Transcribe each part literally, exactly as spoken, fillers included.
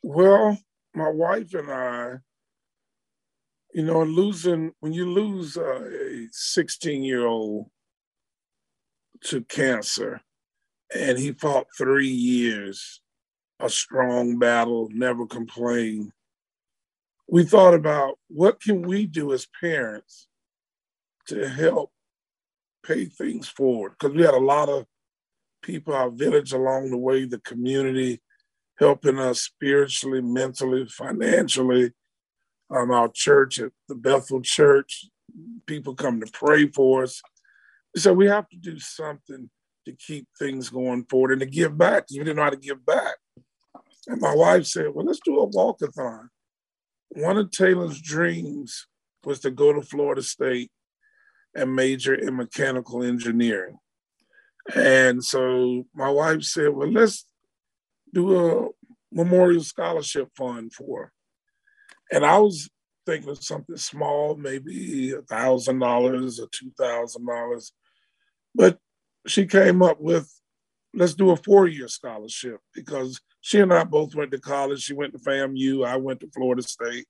Well, my wife and I, you know, losing when you lose uh, a sixteen year old to cancer, and he fought three years, a strong battle, never complained. We thought about what can we do as parents to help pay things forward because we had a lot of people, our village along the way, the community helping us spiritually, mentally, financially. Um, our church at the Bethel Church, people come to pray for us. So we have to do something to keep things going forward and to give back because we didn't know how to give back. And my wife said, well, let's do a walkathon. One of Taylor's dreams was to go to Florida State and major in mechanical engineering. And so my wife said, well, let's do a memorial scholarship fund for her. And I was thinking of something small, maybe a thousand dollars or two thousand dollars. But she came up with, let's do a four-year scholarship because she and I both went to college. She went to FAMU, I went to Florida State.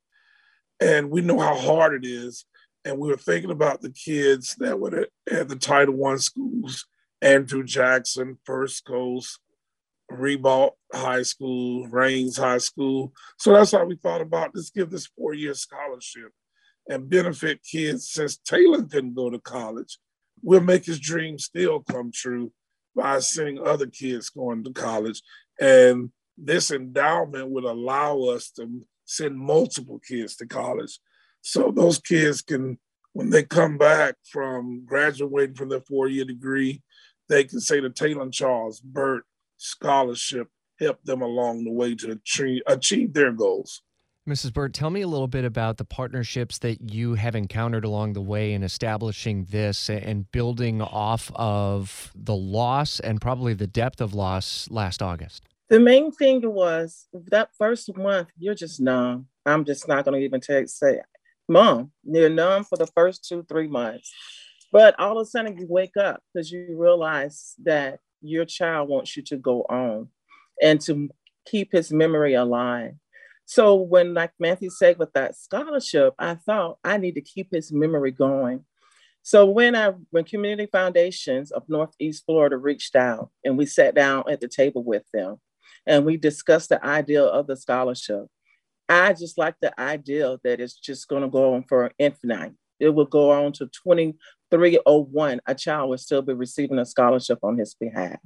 And we know how hard it is. And we were thinking about the kids that were at the Title One schools, Andrew Jackson, First Coast, Ribault High School, Rains High School. So that's how we thought about let's give this four-year scholarship and benefit kids since Taylor couldn't go to college. We'll make his dream still come true by seeing other kids going to college. And this endowment would allow us to send multiple kids to college. So those kids can, when they come back from graduating from their four-year degree, they can say the Taylor and Charles Burt Scholarship helped them along the way to achieve, achieve their goals. Missus Burt, tell me a little bit about the partnerships that you have encountered along the way in establishing this and building off of the loss and probably the depth of loss last August. The main thing was that first month, you're just numb. I'm just not going to even take, say, Mom, you're numb for the first two, three months. But all of a sudden you wake up because you realize that your child wants you to go on and to keep his memory alive. So when, like Matthew said, with that scholarship, I thought I need to keep his memory going. So when I, when Community Foundations of Northeast Florida reached out and we sat down at the table with them and we discussed the idea of the scholarship, I just like the idea that it's just going to go on for infinite. It will go on to twenty-three oh one. A child will still be receiving a scholarship on his behalf.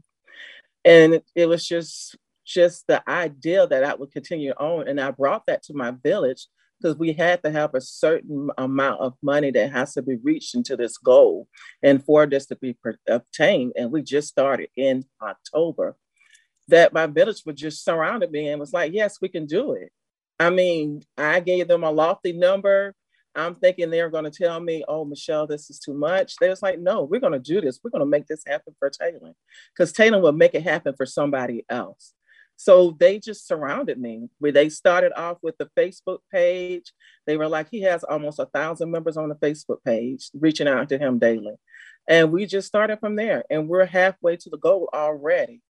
And it, it was just, just the idea that I would continue on. And I brought that to my village because we had to have a certain amount of money that has to be reached into this goal and for this to be obtained. And we just started in October. That my village was just surrounded me and was like, yes, we can do it. I mean, I gave them a lofty number. I'm thinking they're going to tell me, oh, Michelle, this is too much. They was like, no, we're going to do this. We're going to make this happen for Taylor because Taylor will make it happen for somebody else. So they just surrounded me. Where they started off with the Facebook page. They were like, he has almost a thousand members on the Facebook page, reaching out to him daily. And we just started from there. And we're halfway to the goal already.